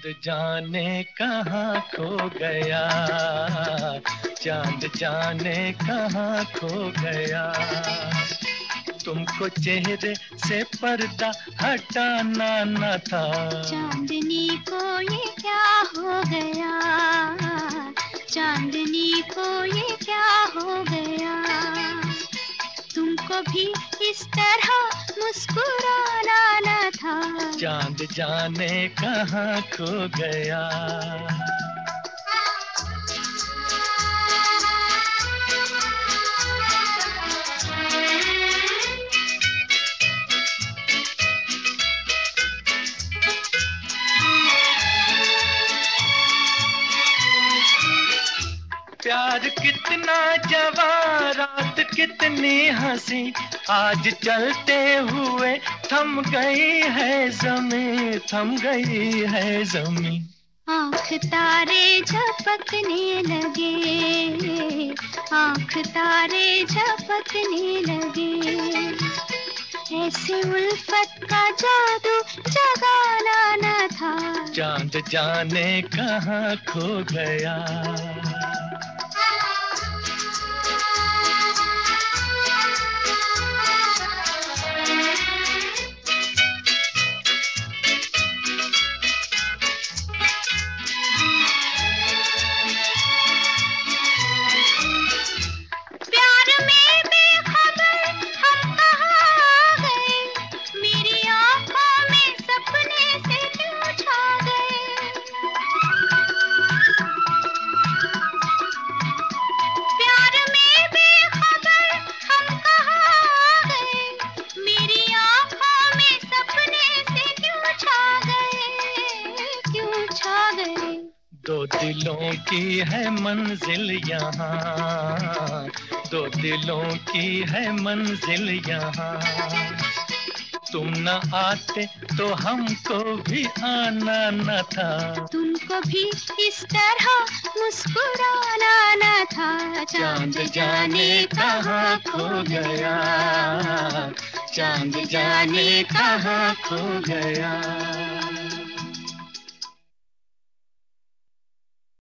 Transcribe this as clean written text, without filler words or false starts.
जाने कहाँ खो गया, चांद जाने कहाँ खो गया। तुमको चेहरे से पर्दा हटाना न था। चांदनी को ये क्या हो गया, चांदनी को ये क्या हो गया। तुमको भी इस तरह मुस्कुराना न था। चांद जाने कहाँ खो गया। प्यार कितना जवां, रात कितनी हंसी, आज चलते हुए थम गई है ज़मीं, थम गई है ज़मीं। आँख तारे झपकने लगे, आँख तारे झपकने लगे। ऐसे उल्फत का जादू जगाना न था। चांद जाने कहाँ खो गया। प्यार में बेखबर हम कहाँ गए, मेरी आँखों में सपने से क्यों छा गए। प्यार में बेखबर हम कहाँ गए, मेरी आँखों में सपने से क्यों छा गए, क्यों छा गए। दो दिलों की है मंजिल यहाँ, दो दिलों की है मंजिल यहाँ। तुम न आते तो हमको भी आना न था। तुमको भी इस तरह मुस्कुराना न था। चांद जाने कहाँ खो गया, चांद जाने कहाँ खो गया।